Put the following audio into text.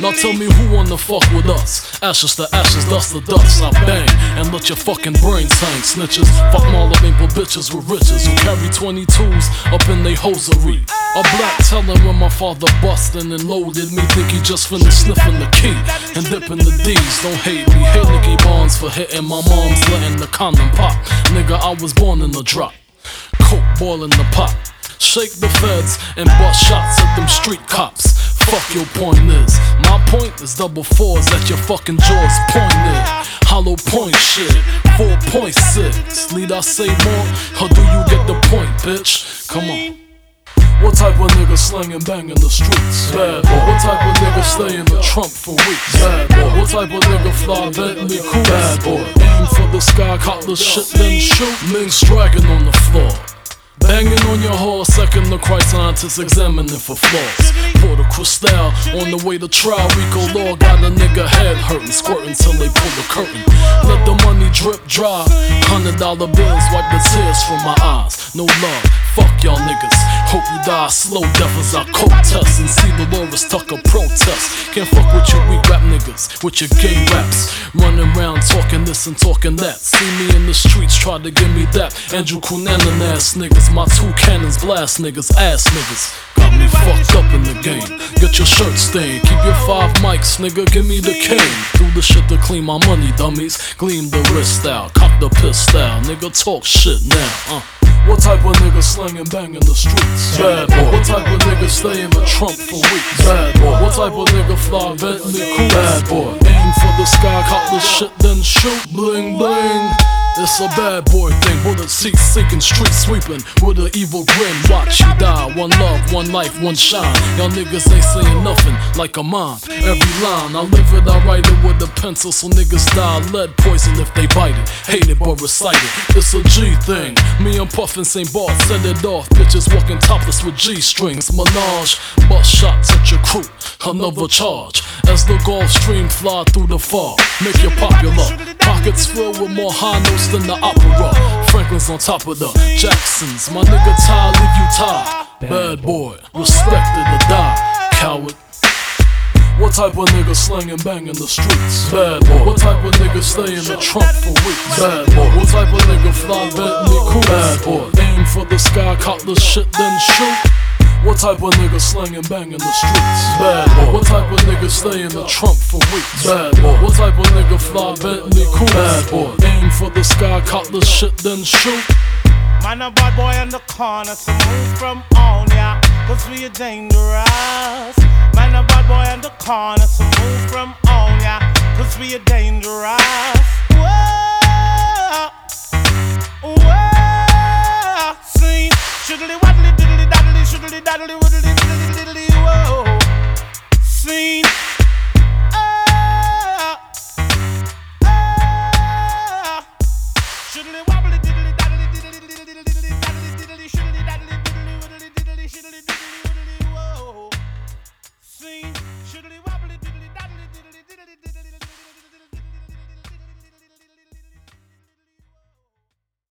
Now tell me who wanna fuck with us? Ashes to ashes, dust to dust. I bang and let your fucking brains hang. Snitches, fuck Marlboro bitches with riches who carry 22s up in they hosiery. A black telling when my father bustin' and loaded me. Think he just finished sniffing the key and dipping the D's. Don't hate me, hate Nicky Barnes for hitting my mom's letting the condom pop. Nigga, I was born in the drop. Coke boiling the pot. Shake the feds and bust shots at them street cops. Fuck your point is. My point is double fours at your fucking jaws pointed. Hollow point shit, 4.6. Need I say more, or do you get the point, bitch? Come on. What type of nigga slangin' bang in the streets? Bad boy. What type of nigga stay in the trunk for weeks? Bad boy. What type of nigga fly Bentley cool? Bad boy. Aim for the sky, caught the shit, then shoot. Minks dragging on the floor. Banging on your horse, second the Christ scientists examining for flaws. Pour the Cristal on the way to trial. Rico Law got a nigga head hurting, squirting till they pull the curtain. Let the money drip dry. $100 bills wipe the tears from my eyes. No love, fuck y'all niggas. Hope you die slow death as I coke test and see the Loris Tucker protest. Can't fuck with you weak rap niggas, with your gay raps. Running around talking this and talking that. See me in the streets, try to give me that. Andrew Cunanan ass niggas. My two cannons blast niggas, ass niggas. Got me fucked up in the game. Get your shirt stained. Keep your 5 mics, nigga, give me the cane. Do the shit to clean my money, dummies. Gleam the wrist out, cock the piss style. Nigga, talk shit now, What type of nigga slangin' bang in the streets? Bad boy. What type of nigga stay in the trunk for weeks? Bad boy. What type of nigga fly Bentley cool? Bad boy. Aim for the sky, cock the shit, then shoot. Bling bling. It's a bad boy thing, bullet seats sinking, street sweeping with an evil grin. Watch you die, one love, one life, one shine. Y'all niggas ain't saying nothing like a mime. Every line, I live it, I write it with a pencil, so niggas die lead poison if they bite it. Hate it but recite it, it's a G thing. Me and Puffin St. Bart set it off. Bitches walking topless with G-strings. Menage, bust shots at your crew, another charge. As the Gulf Stream fly through the fog, make you popular. Pockets filled with more high notes than the opera. Franklin's on top of the Jacksons. My nigga Ty, leave you tied. Bad boy, respected to die, coward. What type of nigga slangin' bang in the streets? Bad boy. What type of nigga stay in the trunk for weeks? Bad boy. What type of nigga fly Bentley cool? Bad boy. Aim for the sky, cock the shit, then shoot. What type of nigga slangin' bang in the streets? Bad boy. What type of nigga stay in the trunk for weeks? Bad boy. What type of nigga fly Bentley cool? Bad boy. Aim for the sky, cock the shit, then shoot. Man, a bad boy in the corner, so move from on ya, cause we are dangerous. Man, a bad boy in the corner, so move from on ya, cause we are dangerous. Whoa, whoa, sing, shiddly waddly diddly daddly, shiddly daddly widdly diddly diddly, whoa, sing.